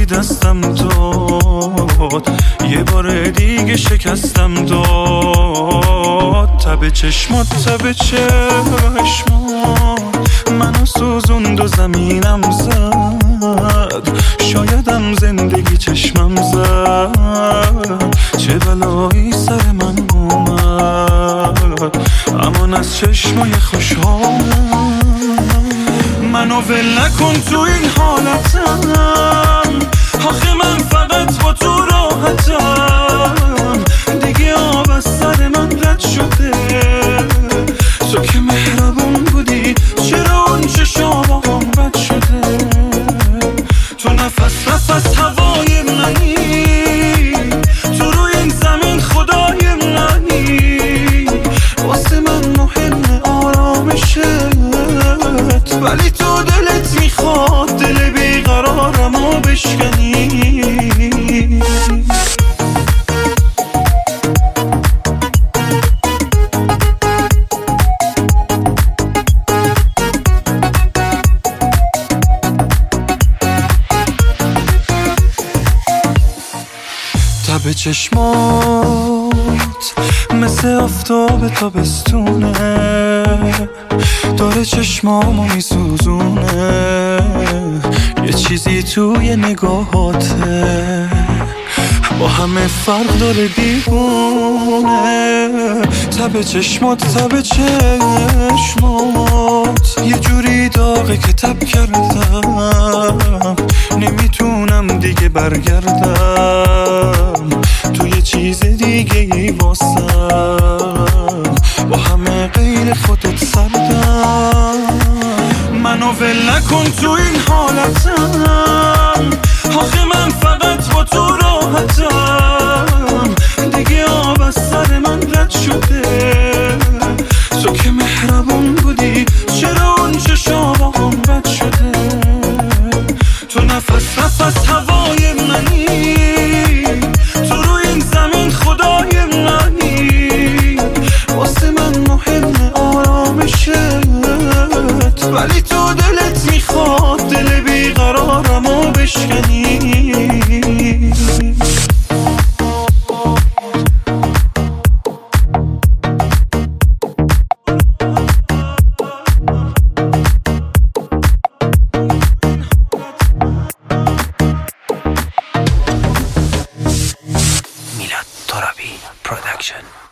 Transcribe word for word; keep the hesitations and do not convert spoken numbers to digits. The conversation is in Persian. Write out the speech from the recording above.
باری دستم داد، یه بار دیگه شکستم داد. تب چشمات تب چشمات منو سوزوند و زمینم زد، شایدم زندگی چشمم زد. چه بلایی سر من اومد، امان از چشمای خوشحالم. منو ول نکن تو این حالتم، آخه من فقط با تو راحتم. دیگه آب از سر من رد شده، تو که مهربون بودی، چرا اون چشام هم بد شده؟ تو نفس نفس هوای منی، تو روی این زمین خدای منی. واسه من مهم آرامشت، ولی تو دلت میخواد دل بیقرارمو بشکنی. تب چشمات مثل آفتاب تابستونه، داره چشمامو میسوزونه. یه چیزی توی نگاهاته با همه فرق داره دیوونه. تب چشمات تب چشمات یه جوری داغه که تب کردم، نمیتونم دیگه برگردم. تو یه چیز دیگه ای واسم، با همه غیر خودت سردم. منو ول نکن تو این حالتم، آخه من فقط با تو راحتم. دیگه آب از سر من رد شده، تو که مهربون بودی، چرا اون چشام هم بد شده؟ تو نفس نفس هوای منی، تو روی این زمین خدای منی. واسه من مهم آرامشت، ولی تو دلت میخواد دل بیقرارمو بشکنی. میلاد ترابی پروداکشن.